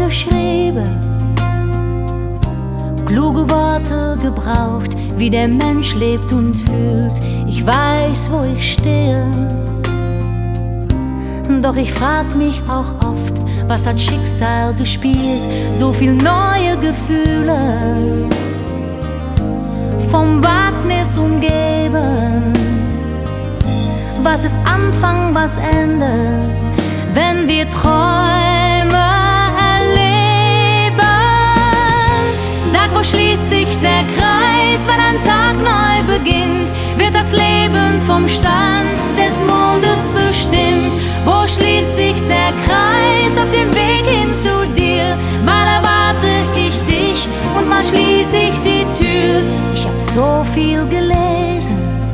geschrieben, kluge Worte gebraucht, wie der Mensch lebt und fühlt. Ich weiß, wo ich stehe, doch ich frag mich auch oft, was hat Schicksal gespielt? So viel neue Gefühle, vom Wagnis umgeben. Was ist Anfang, was Ende, wenn wir Träume erleben? Sag, wo schließt sich der Kreis, wenn ein Tag neu beginnt? Wird das Leben vom Stand des Mondes bestimmt? Wo schließt sich der Kreis auf dem Weg hin zu dir? Mal erwarte ich dich und mal schließe ich die Tür. Ich hab so viel gelesen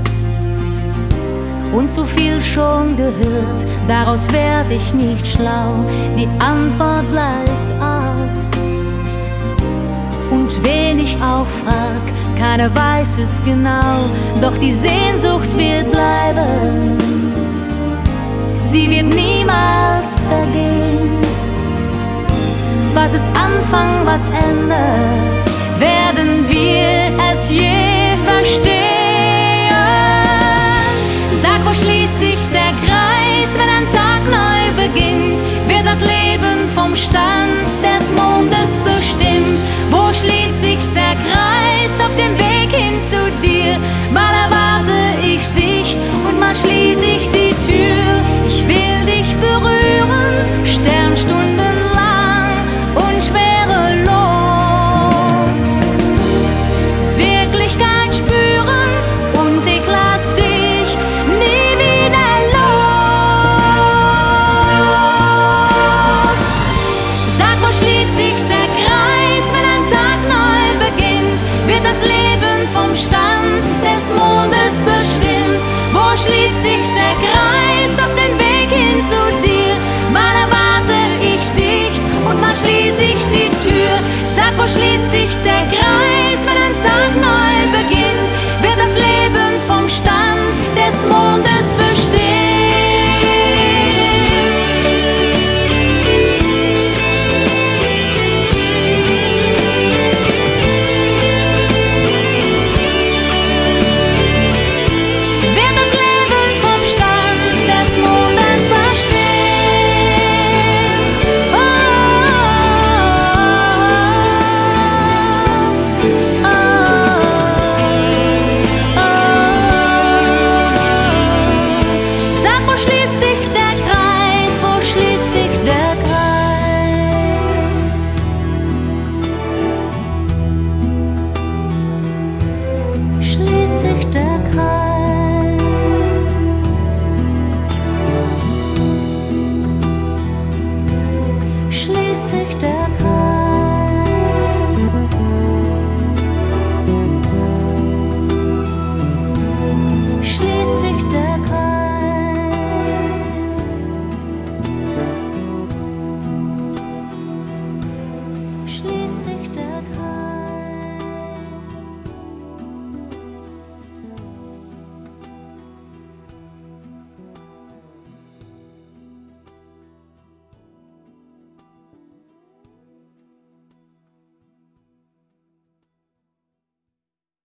und so viel schon gehört, daraus werd ich nicht schlau. Die Antwort bleibt aus. Und wen ich auch frag, keiner weiß es genau, doch die Sehnsucht wird bleiben. Sie wird niemals vergehen. Was ist Anfang, was Ende? Werden wir es je verstehen? Sag, wo schließt sich der Kreis, wenn ein Tag neu beginnt? Wird das Leben vom Stand des Mondes bestimmt? Wo schließt sich der Kreis auf dem Weg hin zu dir? Mal erwarte ich dich und mal schließe ich die Tür. Ich will dich berühren, Sternstundenlang und schwerelos. Wirklichkeit spüren und ich lass dich nie wieder los. Sag, wo schließt sich der Kreis, wenn ein Tag neu beginnt? Wird das Leben vom Stand des Mondes bestimmt? Wo schließt sich der Kreis auf dem Weg hin zu dir? Mal erwarte ich dich und mal schließe ich die Tür. Sag, wo schließt sich der Kreis, wenn ein Tag neu beginnt?